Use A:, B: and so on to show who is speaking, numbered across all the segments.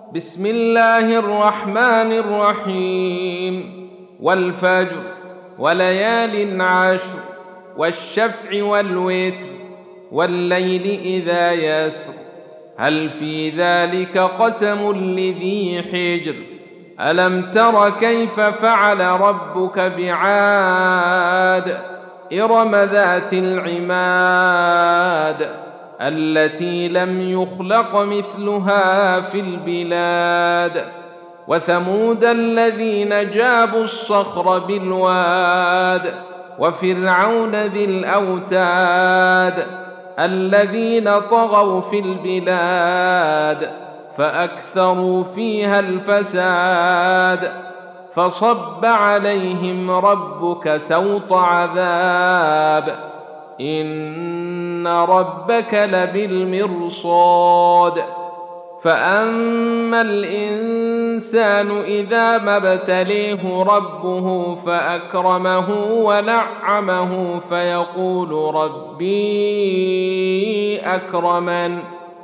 A: بسم الله الرحمن الرحيم. والفجر وليال عشر والشفع والوتر والليل إذا يسر هل في ذلك قسم لذي حجر ألم تر كيف فعل ربك بعاد إرم ذات العماد التي لم يخلق مثلها في البلاد وثمود الذين جابوا الصخر بالواد وفرعون ذي الأوتاد الذين طغوا في البلاد فأكثروا فيها الفساد فصب عليهم ربك سوط عذاب إن ربك لبالمرصاد فأما الإنسان إذا ما ابتليه ربه فأكرمه ونعمه فيقول ربي أكرمن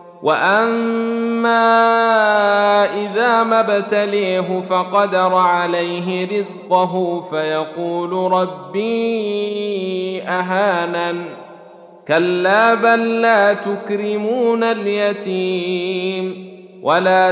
A: وأما إذا ما ابتليه فقدر عليه رزقه فيقول ربي أهانن كلا بل لا تكرمون اليتيم ولا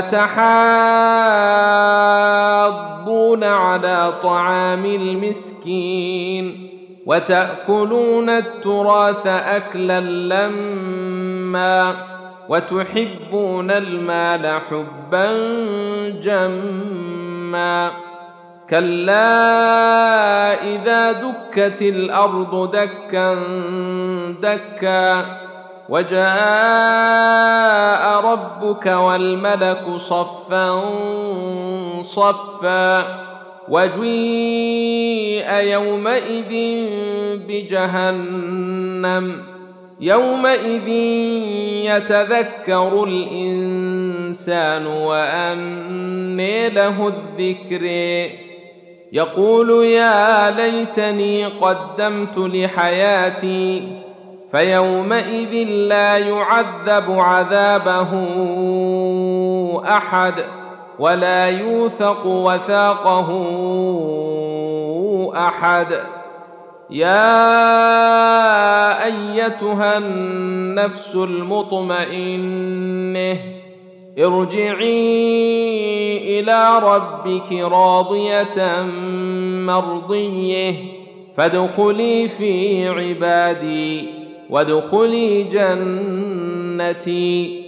A: تحاضون على طعام المسكين وتأكلون التراث أكلا لما وتحبون المال حبا جما كلا إذا دكت الأرض دكا دكا وجاء ربك والملك صفا صفا وجيء يومئذ بجهنم يومئذ يتذكر الإنسان وأنى له الذكر يقول يا ليتني قدمت لحياتي فيومئذ لا يعذب عذابه أحد ولا يوثق وثاقه أحد يا أيتها النفس المطمئنة ارجعي إلى ربك راضية مرضية فادخلي في عبادي وادخلي جنتي